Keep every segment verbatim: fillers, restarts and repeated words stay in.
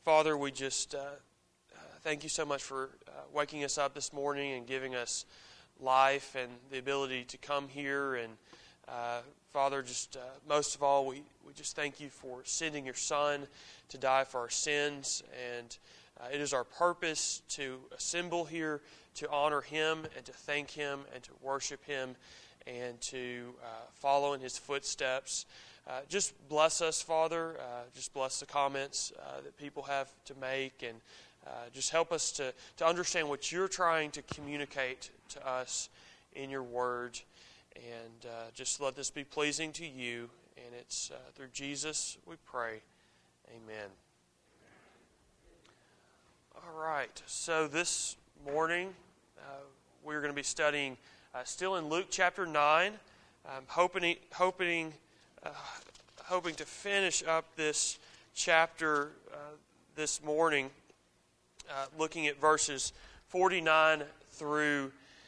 Father, we just uh, uh, thank you so much for uh, waking us up this morning and giving us life and the ability to come here. And uh, Father, just uh, most of all, we, we just thank you for sending your Son to die for our sins. And uh, it is our purpose to assemble here to honor Him and to thank Him and to worship Him and to uh, follow in His footsteps. Uh, just bless us, Father. Uh, just bless the comments uh, that people have to make, and uh, just help us to, to understand what you're trying to communicate to us in your word. And uh, just let this be pleasing to you. And it's uh, through Jesus we pray. Amen. All right. So this morning uh, we're going to be studying uh, still in Luke chapter nine. I'm hoping hoping. Uh, hoping to finish up this chapter uh, this morning, uh, looking at verses forty-nine through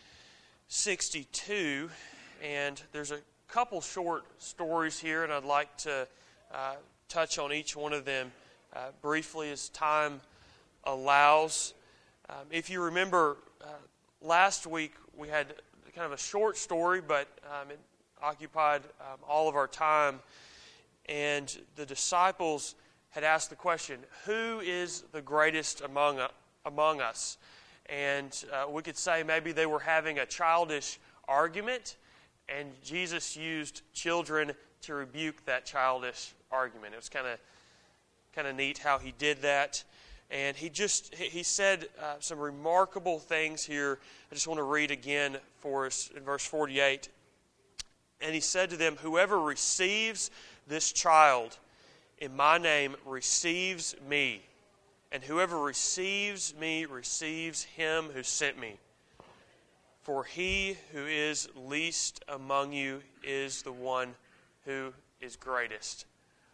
sixty-two. And there's a couple short stories here, and I'd like to uh, touch on each one of them uh, briefly as time allows. Um, if you remember, uh, last week we had kind of a short story, but um, it occupied um, all of our time, and the disciples had asked the question, who is the greatest among, uh, among us? And uh, we could say maybe they were having a childish argument, and Jesus used children to rebuke that childish argument. It was kind of kind of neat how he did that. And he just he said uh, some remarkable things here. I just want to read again for us in verse forty-eight. And he said to them, whoever receives this child in my name receives me. And whoever receives me receives him who sent me. For he who is least among you is the one who is greatest.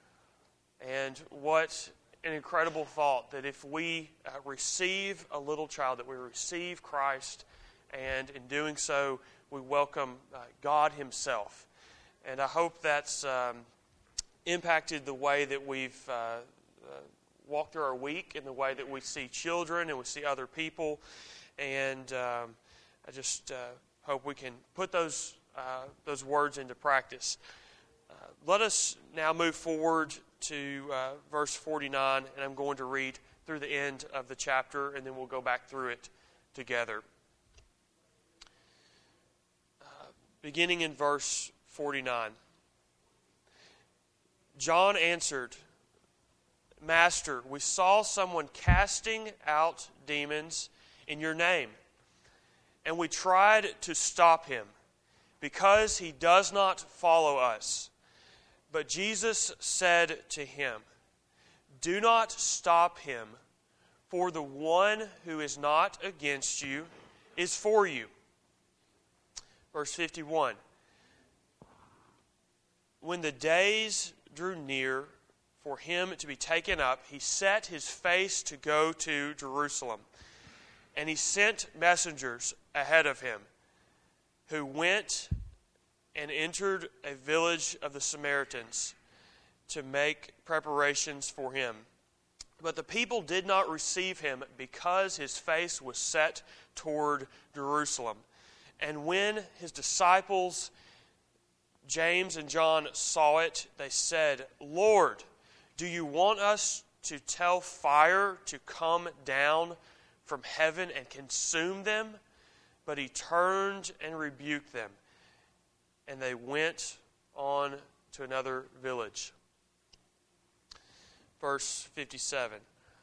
And what an incredible thought that if we uh, receive a little child, that we receive Christ, and in doing so, we welcome uh, God Himself. And I hope that's um, impacted the way that we've uh, uh, walked through our week, and the way that we see children and we see other people. And um, I just uh, hope we can put those uh, those words into practice. Uh, let us now move forward to uh, verse forty-nine, and I'm going to read through the end of the chapter, and then we'll go back through it together. Beginning in verse forty-nine. John answered, Master, we saw someone casting out demons in your name, and we tried to stop him, because he does not follow us. But Jesus said to him, do not stop him, for the one who is not against you is for you. Verse fifty-one, when the days drew near for him to be taken up, he set his face to go to Jerusalem. And he sent messengers ahead of him, who went and entered a village of the Samaritans to make preparations for him. But the people did not receive him, because his face was set toward Jerusalem. And when his disciples, James and John, saw it, they said, Lord, do you want us to tell fire to come down from heaven and consume them? But he turned and rebuked them, and they went on to another village. Verse fifty-seven.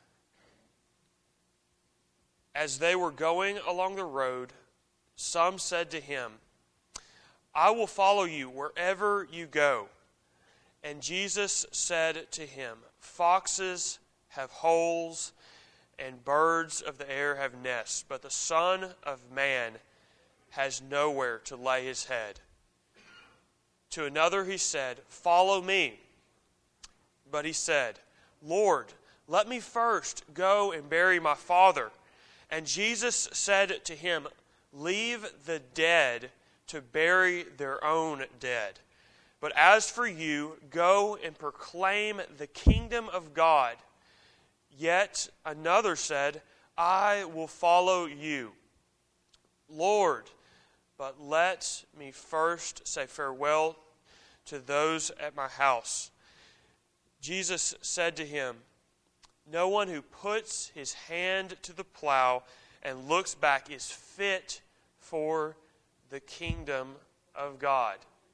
As they were going along the road, some said to him, I will follow you wherever you go. And Jesus said to him, foxes have holes, and birds of the air have nests, but the Son of Man has nowhere to lay his head. To another he said, follow me. But he said, Lord, let me first go and bury my father. And Jesus said to him, leave the dead to bury their own dead. But as for you, go and proclaim the kingdom of God. Yet another said, I will follow you, Lord, but let me first say farewell to those at my house. Jesus said to him, no one who puts his hand to the plow and looks back is fit for the kingdom of God.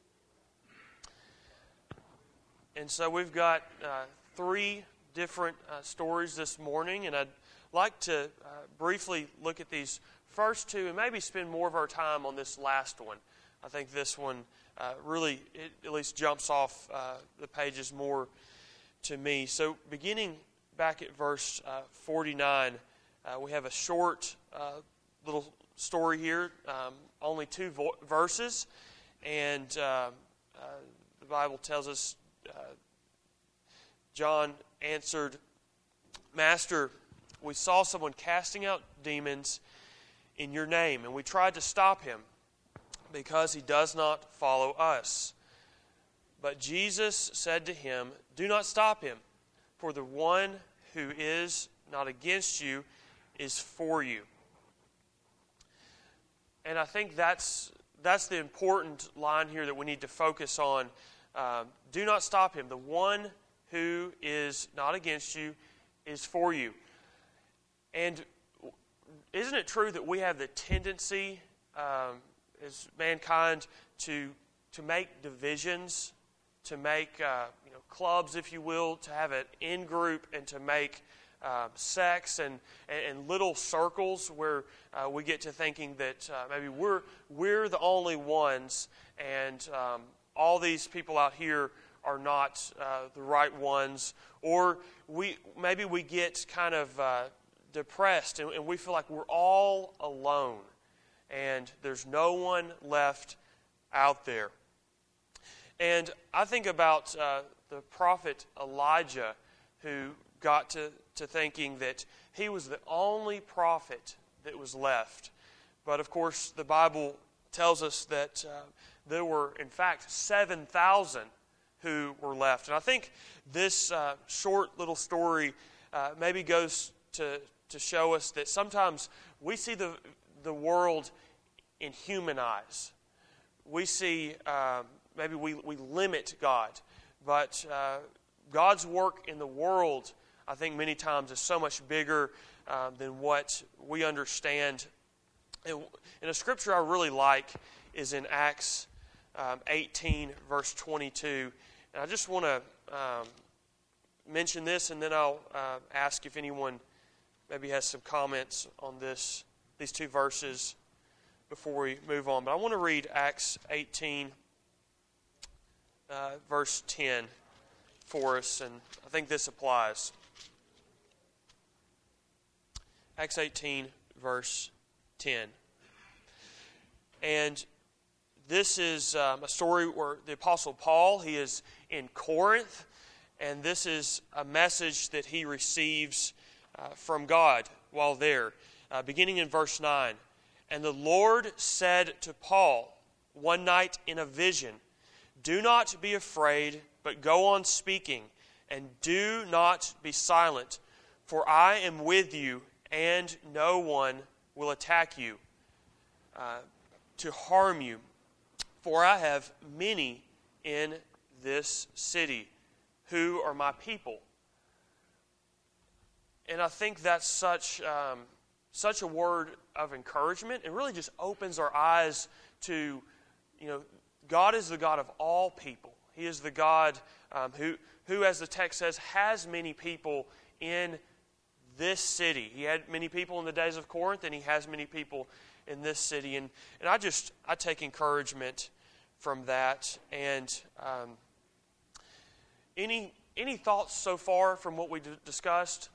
And so we've got uh, three different uh, stories this morning, and I'd like to uh, briefly look at these first two and maybe spend more of our time on this last one. I think this one uh, really, it at least jumps off uh, the pages more to me. So beginning back at verse uh, forty-nine, uh, we have a short uh, little story here, um, only two vo- verses, and uh, uh, the Bible tells us uh, John answered, Master, we saw someone casting out demons in your name, and we tried to stop him because he does not follow us. But Jesus said to him, do not stop him, for the one who is not against you is for you. And I think that's that's the important line here that we need to focus on. Um, do not stop him. The one who is not against you is for you. And isn't it true that we have the tendency um, as mankind to to make divisions, to make uh, you know clubs, if you will, to have an in-group and to make uh, sects and, and little circles where uh, we get to thinking that uh, maybe we're we're the only ones, and um, all these people out here are not uh, the right ones, or we maybe we get kind of uh, depressed and, and we feel like we're all alone, and there's no one left out there. And I think about uh, the prophet Elijah, who got to, to thinking that he was the only prophet that was left. But of course, the Bible tells us that uh, there were, in fact, seven thousand who were left. And I think this uh, short little story uh, maybe goes to, to show us that sometimes we see the, the world in human eyes. We see... Um, Maybe we, we limit God, but uh, God's work in the world, I think many times, is so much bigger uh, than what we understand. And, and a scripture I really like is in Acts um, eighteen, verse twenty-two. And I just want to um, mention this, and then I'll uh, ask if anyone maybe has some comments on this, these two verses before we move on. But I want to read Acts eighteen, Uh, verse ten for us, and I think this applies. Acts eighteen, verse ten. And this is um, a story where the Apostle Paul, he is in Corinth, and this is a message that he receives uh, from God while there. Uh, beginning in verse nine. And the Lord said to Paul one night in a vision, do not be afraid, but go on speaking, and do not be silent, for I am with you, and no one will attack you uh, to harm you. For I have many in this city who are my people. And I think that's such um, such a word of encouragement. It really just opens our eyes to, you know, God is the God of all people. He is the God um, who, who, as the text says, has many people in this city. He had many people in the days of Corinth, and he has many people in this city. And, and I just, I take encouragement from that. And um, any, any thoughts so far from what we d- discussed?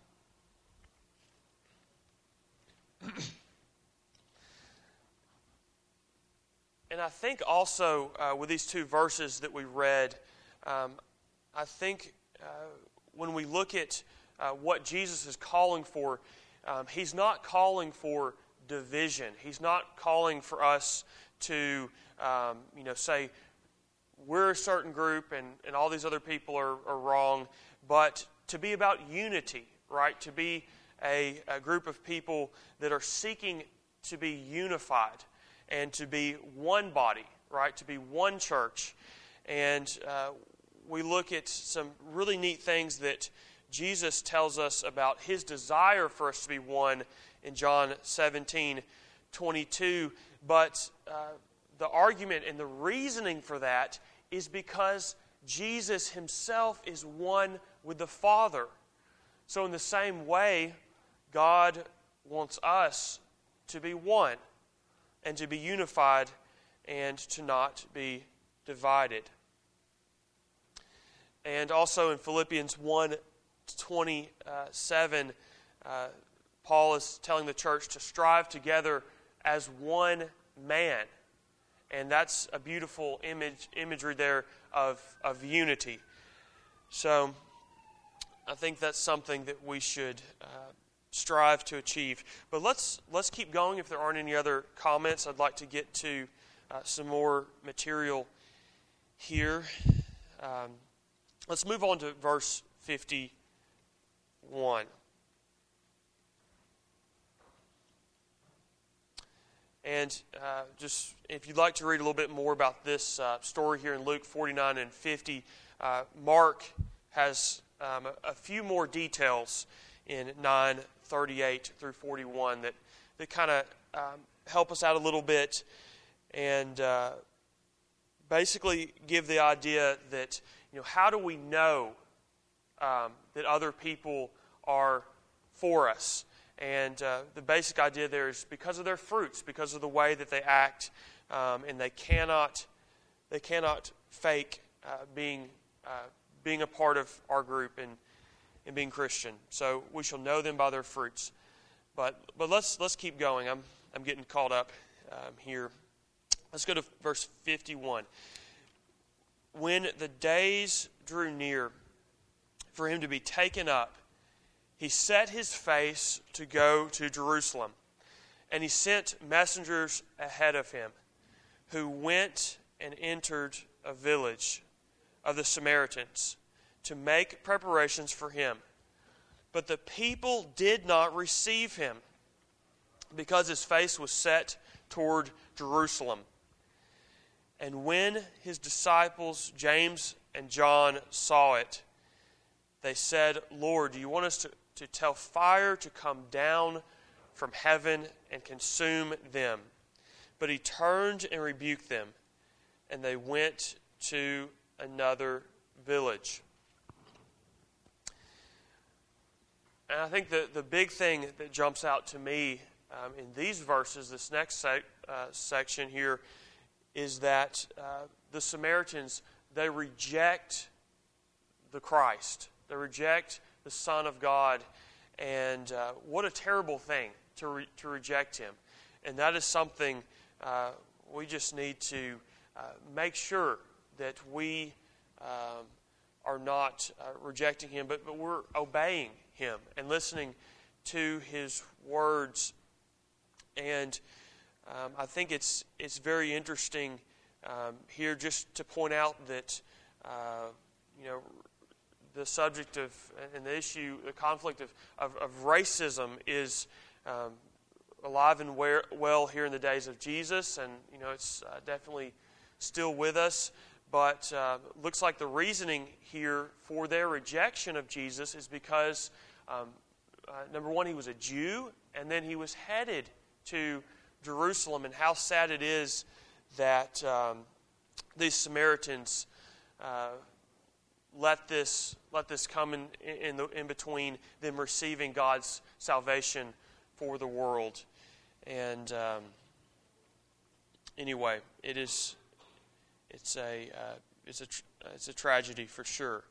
And I think also uh, with these two verses that we read, um, I think uh, when we look at uh, what Jesus is calling for, um, he's not calling for division. He's not calling for us to, um, you know, say we're a certain group and, and all these other people are, are wrong, but to be about unity, right? To be a, a group of people that are seeking to be unified and to be one body, right? To be one church. And uh, we look at some really neat things that Jesus tells us about his desire for us to be one in John seventeen twenty-two. But uh, the argument and the reasoning for that is because Jesus himself is one with the Father. So in the same way, God wants us to be one and to be unified and to not be divided. And also in Philippians one twenty-seven, uh, Paul is telling the church to strive together as one man. And that's a beautiful image imagery there of, of unity. So I think that's something that we should uh, strive to achieve. But let's let's keep going. If there aren't any other comments, I'd like to get to uh, some more material here. Um, let's move on to verse fifty-one. And uh, just if you'd like to read a little bit more about this uh, story here in Luke forty-nine and fifty, uh, Mark has um, a, a few more details in nine thirty-eight through forty-one that, that kind of um, help us out a little bit and uh, basically give the idea that, you know, how do we know um, that other people are for us? And uh, the basic idea there is because of their fruits, because of the way that they act, um, and they cannot they cannot fake uh, being uh, being a part of our group and and being Christian. So we shall know them by their fruits. But but let's let's keep going. I'm I'm getting caught up um, here. Let's go to verse fifty-one. When the days drew near for him to be taken up, he set his face to go to Jerusalem, and he sent messengers ahead of him, who went and entered a village of the Samaritans to make preparations for him. But the people did not receive him, because his face was set toward Jerusalem. And when his disciples, James and John, saw it, they said, "Lord, do you want us to to tell fire to come down from heaven and consume them?" But he turned and rebuked them, and they went to another village. And I think the, the big thing that jumps out to me um, in these verses, this next sec, uh, section here, is that uh, the Samaritans, they reject the Christ. They reject the Son of God, and uh, what a terrible thing to re- to reject him. And that is something uh, we just need to uh, make sure that we um, are not uh, rejecting him, but, but we're obeying him and listening to his words. And um, I think it's it's very interesting um, here just to point out that uh, you know. the subject of, and the issue, the conflict of, of, of racism is um, alive and well here in the days of Jesus, and you know it's uh, definitely still with us. But uh, looks like the reasoning here for their rejection of Jesus is because, um, uh, number one, he was a Jew, and then he was headed to Jerusalem. And how sad it is that um, these Samaritans Uh, Let this let this come in in, the, in between them receiving God's salvation for the world. And um, anyway, it is it's a uh, it's a it's a tragedy for sure.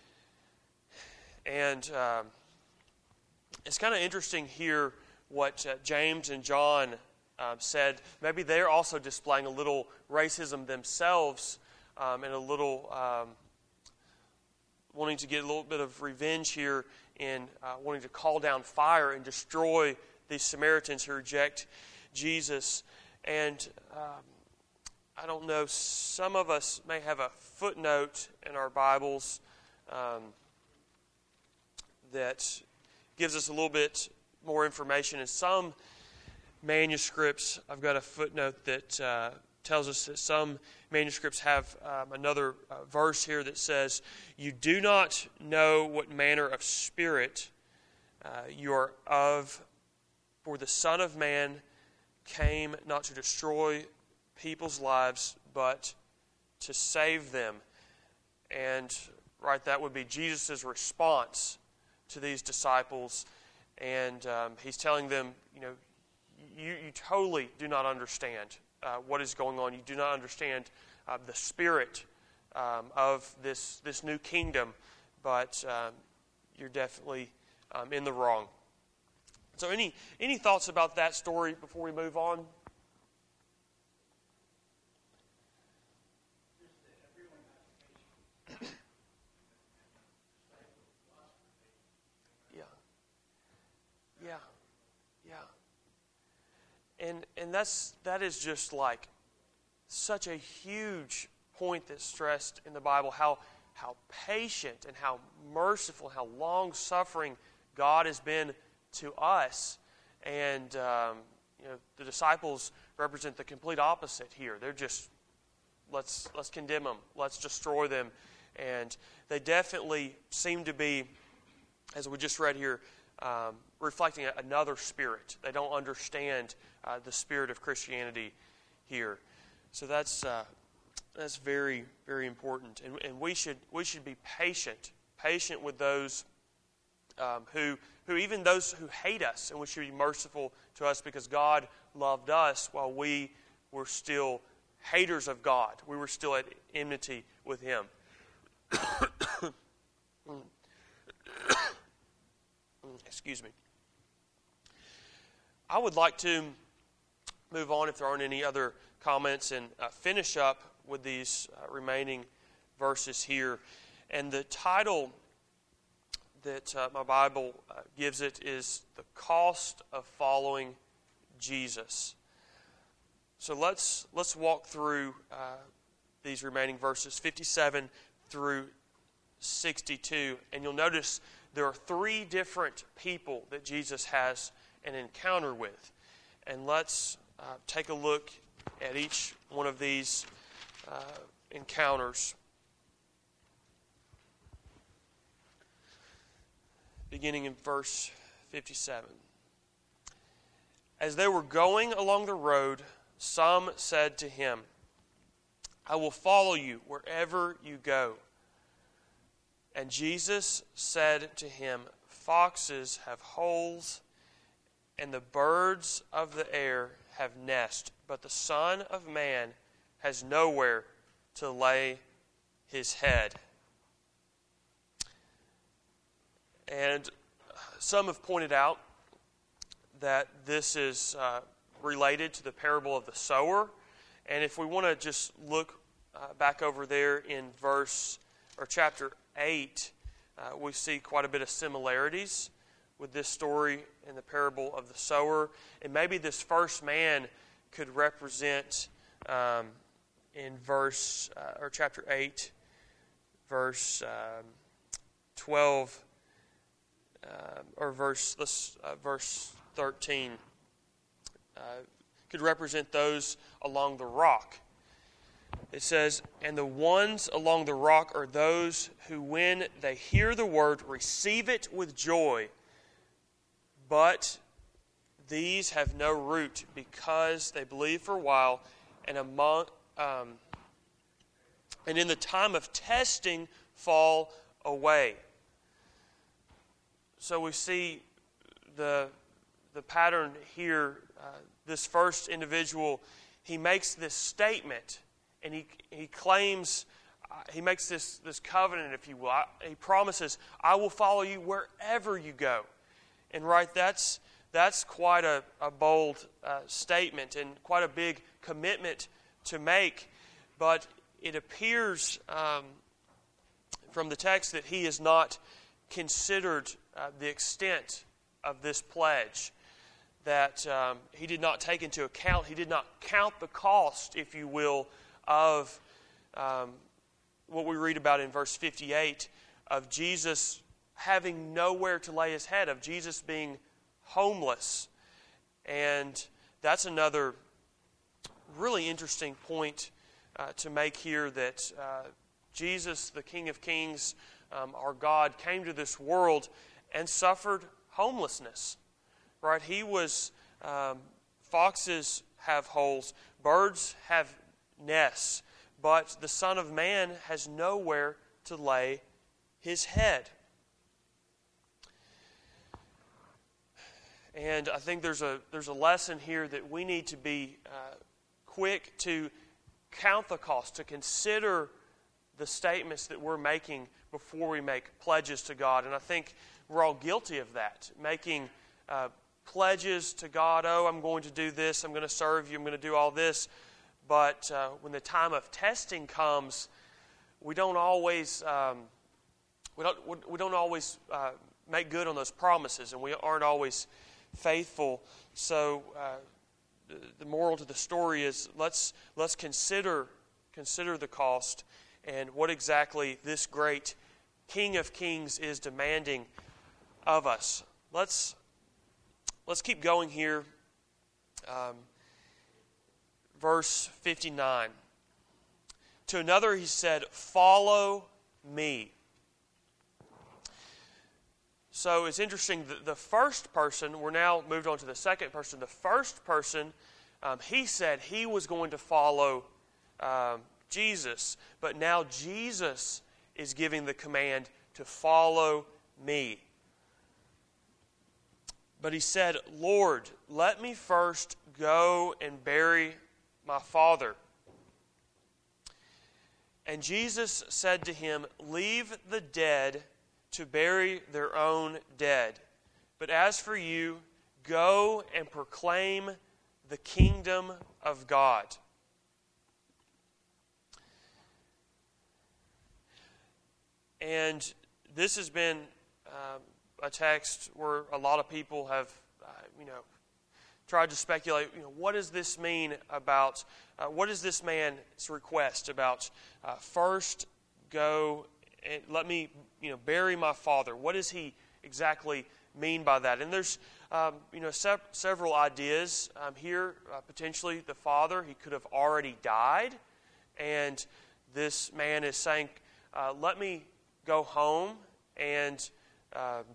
And um, it's kind of interesting here what uh, James and John uh, said. Maybe they're also displaying a little racism themselves um, and a little. Um, wanting to get a little bit of revenge here in uh, wanting to call down fire and destroy these Samaritans who reject Jesus. And um, I don't know, some of us may have a footnote in our Bibles um, that gives us a little bit more information. In some manuscripts, I've got a footnote that uh, tells us that some manuscripts have um, another uh, verse here that says, "You do not know what manner of spirit uh, you are of, for the Son of Man came not to destroy people's lives, but to save them." And right, that would be Jesus' response to these disciples. And um, he's telling them, you know, you, you totally do not understand uh, what is going on. You do not understand uh, the spirit um, of this, this new kingdom, but um, you're definitely um, in the wrong. So any, any thoughts about that story before we move on? Yeah, yeah, and and that's that is just like such a huge point that's stressed in the Bible. How how patient and how merciful, how long suffering God has been to us, and um, you know the disciples represent the complete opposite here. They're just let's let's condemn them, let's destroy them, and they definitely seem to be, as we just read here, Um, reflecting another spirit. They don't understand uh, the spirit of Christianity here. So that's uh, that's very, very important. And, and we should we should be patient, patient with those um, who who even those who hate us, and we should be merciful to us because God loved us while we were still haters of God. We were still at enmity with Him. Excuse me. I would like to move on, if there aren't any other comments, and uh, finish up with these uh, remaining verses here. And the title that uh, my Bible uh, gives it is "The Cost of Following Jesus." So let's let's walk through uh, these remaining verses, fifty-seven through sixty-two, and you'll notice there are three different people that Jesus has an encounter with. And let's uh, take a look at each one of these uh, encounters. Beginning in verse fifty-seven. As they were going along the road, some said to him, "I will follow you wherever you go." And Jesus said to him, "Foxes have holes, and the birds of the air have nests, but the Son of Man has nowhere to lay his head." And some have pointed out that this is uh, related to the parable of the sower. And if we want to just look uh, back over there in verse or chapter eight, uh, we see quite a bit of similarities with this story in the parable of the sower. And maybe this first man could represent um, in verse uh, or chapter eight, verse um, twelve, uh, or verse let's uh, verse thirteen, uh, could represent those along the rock. It says, "And the ones along the rock are those who, when they hear the word, receive it with joy. But these have no root, because they believe for a while, and among um, and in the time of testing fall away." So we see the the pattern here. Uh, this first individual, he makes this statement. And he he claims, uh, he makes this, this covenant, if you will. I, he promises, "I will follow you wherever you go." And right, that's that's quite a, a bold uh, statement and quite a big commitment to make. But it appears um, from the text that he has not considered uh, the extent of this pledge. That um, he did not take into account, he did not count the cost, if you will, of um, what we read about in verse fifty-eight, of Jesus having nowhere to lay his head, of Jesus being homeless. And that's another really interesting point uh, to make here, that uh, Jesus, the King of Kings, um, our God, came to this world and suffered homelessness. Right? He was, um, foxes have holes, birds have nests, but the Son of Man has nowhere to lay his head. And I think there's a there's a lesson here that we need to be uh, quick to count the cost, to consider the statements that we're making before we make pledges to God. And I think we're all guilty of that, making uh, pledges to God. Oh, I'm going to do this, I'm going to serve you, I'm going to do all this. But uh, when the time of testing comes, we don't always um, we don't we don't always uh, make good on those promises, and we aren't always faithful. So uh, the, the moral to the story is let's let's consider consider the cost and what exactly this great King of Kings is demanding of us. Let's let's keep going here. Um, verse fifty-nine. To another he said, "Follow me." So it's interesting that the first person, we're now moved on to the second person. The first person, um, he said he was going to follow um, Jesus. But now Jesus is giving the command to follow me. But he said, "Lord, let me first go and bury my father." And Jesus said to him, "Leave the dead to bury their own dead. But as for you, go and proclaim the kingdom of God." And this has been um, a text where a lot of people have, uh, you know, tried to speculate, you know, what does this mean about, uh, what is this man's request about uh, first go and let me, you know, bury my father? What does he exactly mean by that? And there's, um, you know, se- several ideas um, here. Uh, potentially the father, he could have already died, and this man is saying, uh, let me go home and uh,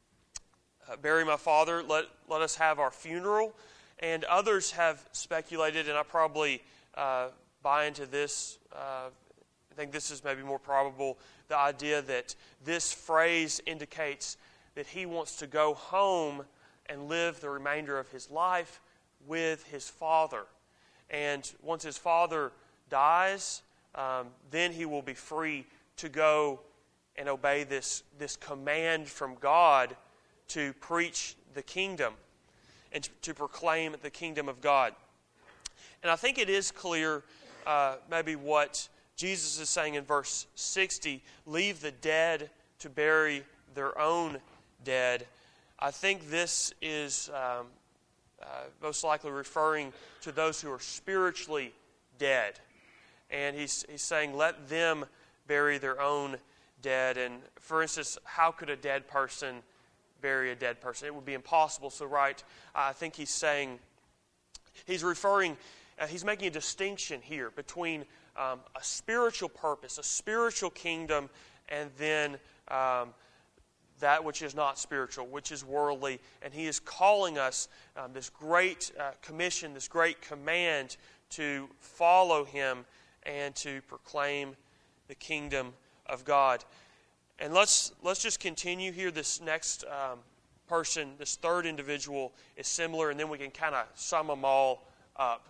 uh, bury my father. Let, let us have our funeral. And others have speculated, and I probably uh, buy into this. Uh, I think this is maybe more probable, the idea that this phrase indicates that he wants to go home and live the remainder of his life with his father. And once his father dies, um, then he will be free to go and obey this, this command from God to preach the kingdom and to proclaim the kingdom of God. And I think it is clear uh, maybe what Jesus is saying in verse sixty, leave the dead to bury their own dead. I think this is um, uh, most likely referring to those who are spiritually dead. And he's, he's saying, let them bury their own dead. And for instance, how could a dead person bury a dead person? It would be impossible. So right, I think he's saying, he's referring, uh, he's making a distinction here between um, a spiritual purpose, a spiritual kingdom, and then um, that which is not spiritual, which is worldly. And he is calling us um, this great uh, commission, this great command to follow him and to proclaim the kingdom of God. And let's let's just continue here. This next um, person, this third individual, is similar, and then we can kind of sum them all up.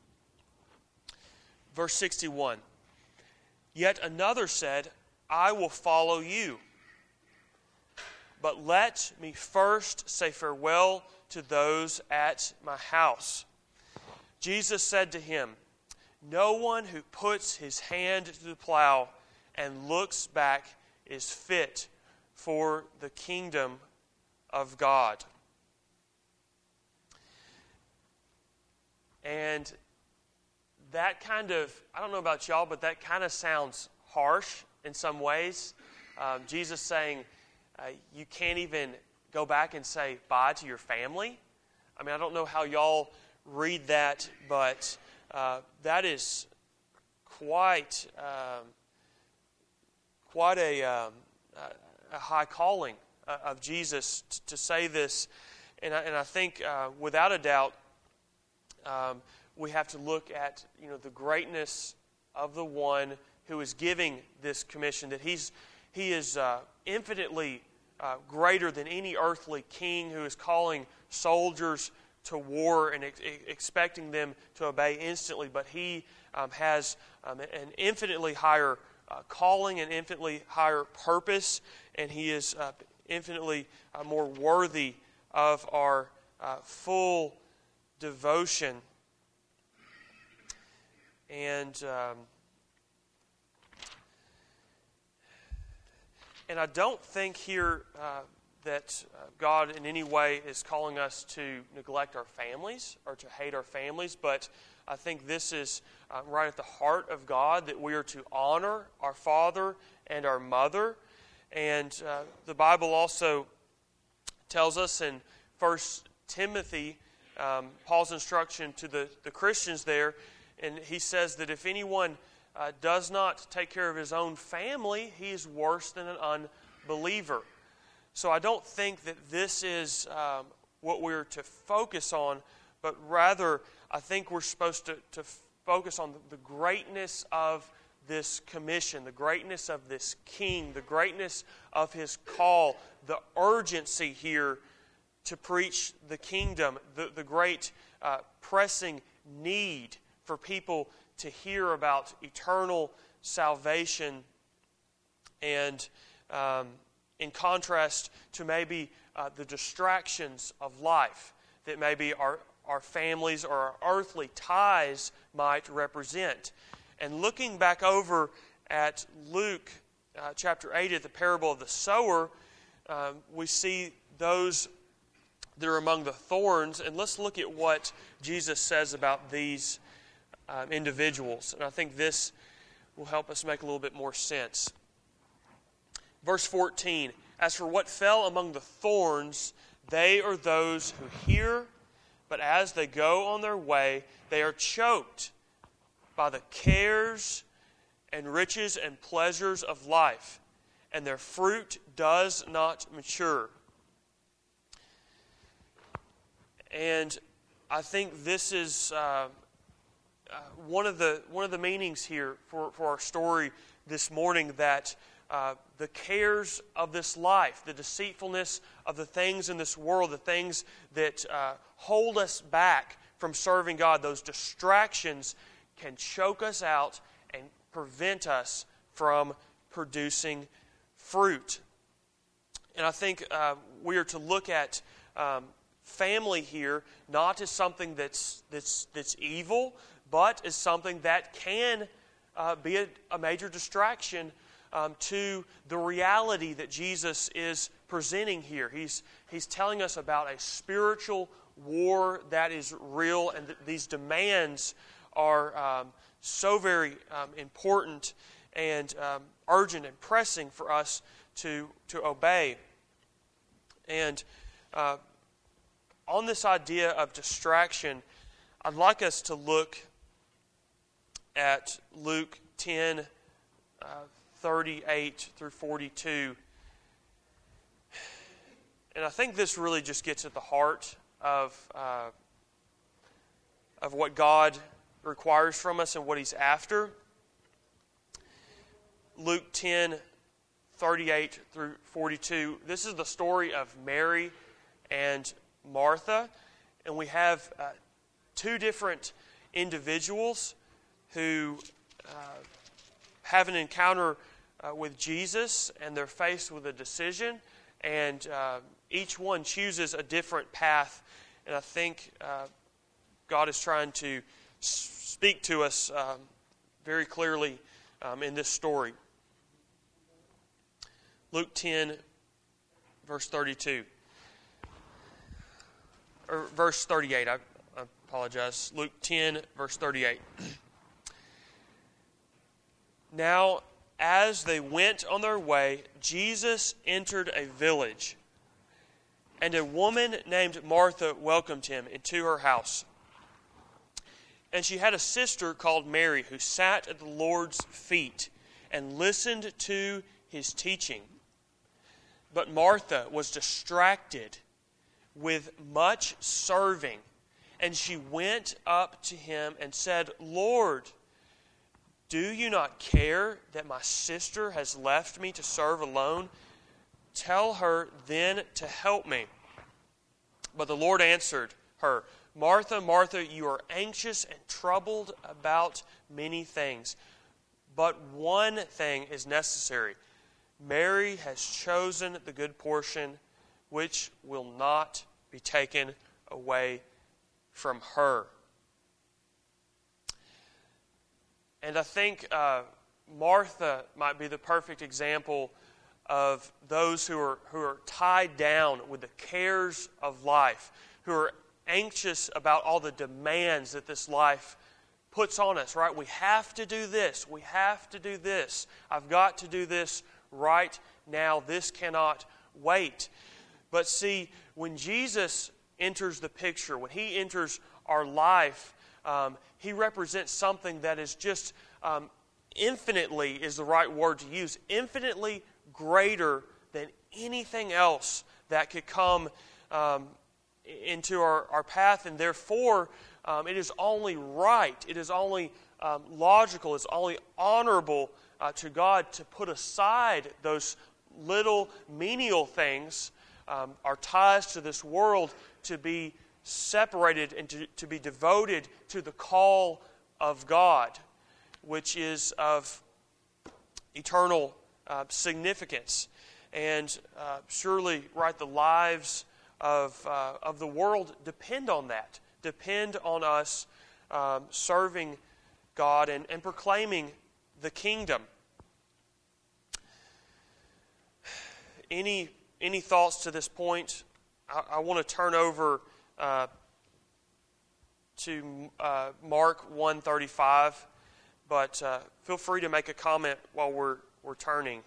Verse sixty-one. Yet another said, I will follow you. But let me first say farewell to those at my house. Jesus said to him, no one who puts his hand to the plow and looks back is fit for the kingdom of God. And that kind of, I don't know about y'all, but that kind of sounds harsh in some ways. Um, Jesus saying, uh, you can't even go back and say bye to your family. I mean, I don't know how y'all read that, but uh, that is quite um, quite a, um, a high calling uh, of Jesus t- to say this. And I, and I think, uh, without a doubt, um, we have to look at, you know, the greatness of the one who is giving this commission. That he's he is uh, infinitely uh, greater than any earthly king who is calling soldiers to war and ex- expecting them to obey instantly. But he um, has um, an infinitely higher uh, calling, an infinitely higher purpose, and he is uh, infinitely uh, more worthy of our uh, full devotion. And um, and I don't think here uh, that uh, God in any way is calling us to neglect our families or to hate our families, but I think this is uh, right at the heart of God, that we are to honor our father and our mother. And uh, the Bible also tells us in First Timothy, um, Paul's instruction to the, the Christians there, and he says that if anyone uh, does not take care of his own family, he is worse than an unbeliever. So I don't think that this is um, what we're to focus on, but rather I think we're supposed to, to focus on the greatness of this commission, the greatness of this king, the greatness of his call, the urgency here to preach the kingdom, the, the great uh, pressing need for people to hear about eternal salvation. And um, in contrast to maybe uh, the distractions of life that maybe our, our families or our earthly ties might represent. And looking back over at Luke uh, chapter eight at the parable of the sower, um, we see those that are among the thorns. And let's look at what Jesus says about these um, individuals. And I think this will help us make a little bit more sense. Verse fourteen, as for what fell among the thorns, they are those who hear, but as they go on their way, they are choked by the cares and riches and pleasures of life, and their fruit does not mature. And I think this is uh, uh, one of the one of the meanings here for, for our story this morning, that uh, the cares of this life, the deceitfulness of the things in this world, the things that uh, hold us back from serving God, those distractions can choke us out and prevent us from producing fruit. And I think uh, we are to look at um, family here not as something that's that's that's evil, but as something that can uh, be a, a major distraction um, to the reality that Jesus is presenting here. He's he's telling us about a spiritual war that is real, and th- these demands are um, so very um, important and um, urgent and pressing for us to to obey. And uh, on this idea of distraction, I'd like us to look at Luke ten, uh, thirty-eight through forty-two. And I think this really just gets at the heart of uh, of what God requires from us and what He's after. Luke ten, thirty-eight through forty-two. This is the story of Mary and Martha, and we have uh, two different individuals who uh, have an encounter uh, with Jesus, and they're faced with a decision, and uh, each one chooses a different path. And I think uh, God is trying to speak to us um, very clearly um, in this story. Luke ten, verse thirty-two. Or verse thirty-eight, I, I apologize. Luke ten, verse thirty-eight. Now, as they went on their way, Jesus entered a village, and a woman named Martha welcomed him into her house. And she had a sister called Mary who sat at the Lord's feet and listened to his teaching. But Martha was distracted with much serving, and she went up to him and said, "Lord, do you not care that my sister has left me to serve alone? Tell her then to help me." But the Lord answered her, "Martha, Martha, you are anxious and troubled about many things, but one thing is necessary. Mary has chosen the good portion, which will not be taken away from her." And I think uh, Martha might be the perfect example of those who are who are tied down with the cares of life, who are anxious about all the demands that this life puts on us, right? We have to do this. We have to do this. I've got to do this right now. This cannot wait. But see, when Jesus enters the picture, when he enters our life, um, he represents something that is just um, infinitely is the right word to use, infinitely greater than anything else that could come um, into our, our path. And therefore, um, it is only right, it is only um, logical, it's only honorable uh, to God to put aside those little menial things, um, our ties to this world, to be separated and to, to be devoted to the call of God, which is of eternal uh, significance. And uh, surely, right, the lives of uh, of the world depend on that, depend on us um, serving God and, and proclaiming the kingdom. Any any thoughts to this point? I, I want to turn over uh, to uh, Mark one thirty-five, but uh, feel free to make a comment while we're we're turning.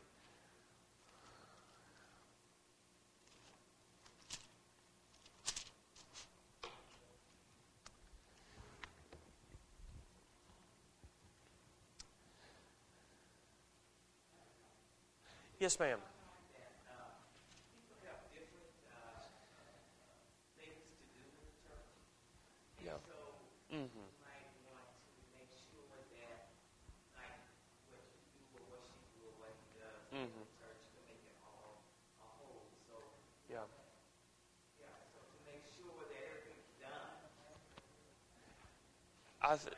Yes, ma'am. Yeah. Mm-hmm. Mm-hmm. Yeah. I th-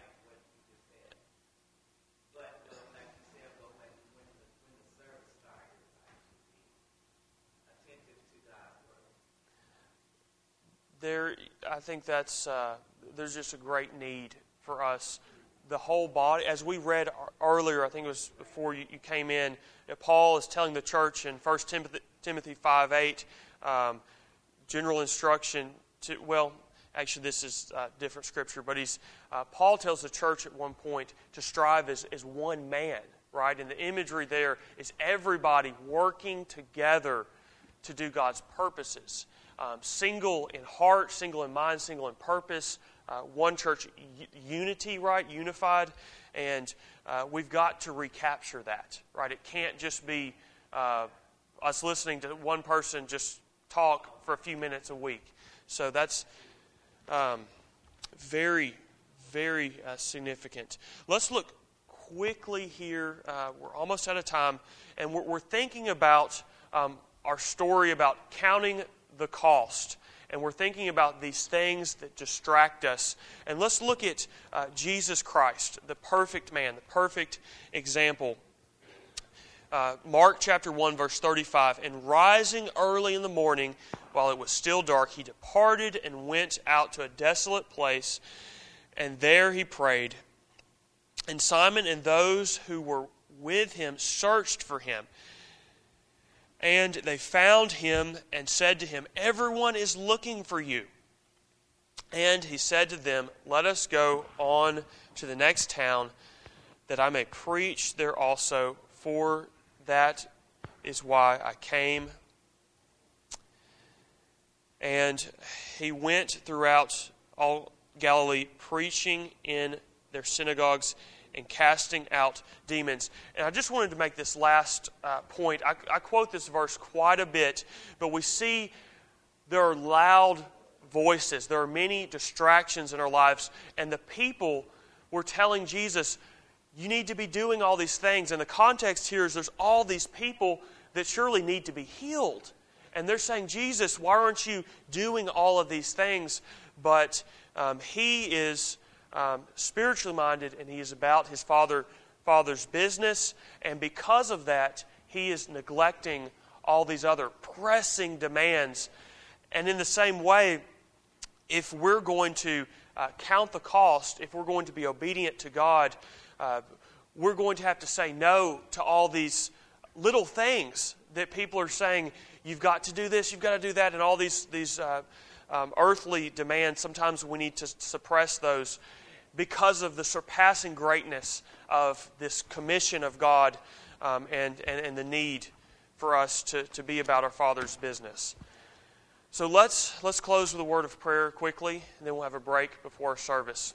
There, I think that's uh, there's just a great need for us, the whole body. As we read earlier, I think it was before you, you came in, that Paul is telling the church in First Timothy five eight, um, general instruction to, well, actually this is a different scripture, but he's uh, Paul tells the church at one point to strive as, as one man, right? And the imagery there is everybody working together to do God's purposes. Um, single in heart, single in mind, single in purpose, uh, one church u- unity, right? Unified. And uh, we've got to recapture that, right? It can't just be uh, us listening to one person just talk for a few minutes a week. So that's um, very, very uh, significant. Let's look quickly here. Uh, we're almost out of time. And we're, we're thinking about um, our story about counting the cost. And we're thinking about these things that distract us. And let's look at uh, Jesus Christ, the perfect man, the perfect example. Uh, Mark chapter one, verse thirty-five. "And rising early in the morning, while it was still dark, he departed and went out to a desolate place, and there he prayed. And Simon and those who were with him searched for him. And they found him and said to him, 'Everyone is looking for you.' And he said to them, 'Let us go on to the next town, that I may preach there also, for that is why I came. And he went throughout all Galilee, preaching in their synagogues and casting out demons. And I just wanted to make this last uh, point. I, I quote this verse quite a bit, but we see there are loud voices. There are many distractions in our lives. And the people were telling Jesus, you need to be doing all these things. And the context here is there's all these people that surely need to be healed. And they're saying, Jesus, why aren't you doing all of these things? But um, he is um, spiritually minded, and he is about his father father's business. And because of that, he is neglecting all these other pressing demands. And in the same way, if we're going to uh, count the cost, if we're going to be obedient to God, uh, we're going to have to say no to all these little things that people are saying, you've got to do this, you've got to do that, and all these these uh, um, earthly demands. Sometimes we need to suppress those because of the surpassing greatness of this commission of God um, and, and, and the need for us to, to be about our Father's business. So let's let's close with a word of prayer quickly, and then we'll have a break before our service.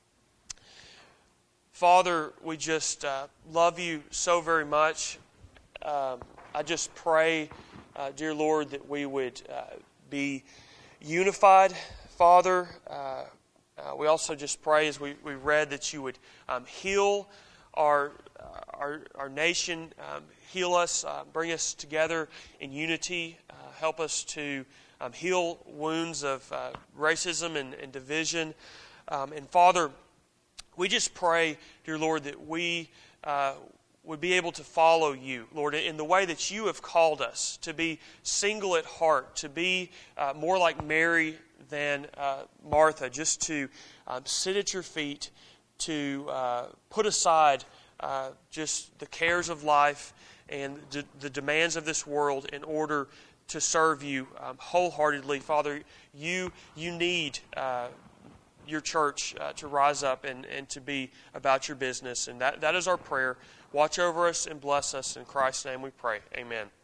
Father, we just uh, love you so very much. Um, I just pray, uh, dear Lord, that we would uh, be unified, Father. Uh, uh, we also just pray, as we, we read, that you would um, heal our, uh, our our nation, um, heal us, uh, bring us together in unity, uh, help us to um, heal wounds of uh, racism and, and division. Um, and Father, we just pray, dear Lord, that we uh, would be able to follow you, Lord, in the way that you have called us, to be single at heart, to be uh, more like Mary than uh, Martha, just to um, sit at your feet, to uh, put aside uh, just the cares of life and d- the demands of this world in order to serve you um, wholeheartedly. Father, you you need uh, your church uh, to rise up and, and to be about your business. And that, that is our prayer. Watch over us and bless us. In Christ's name we pray. Amen.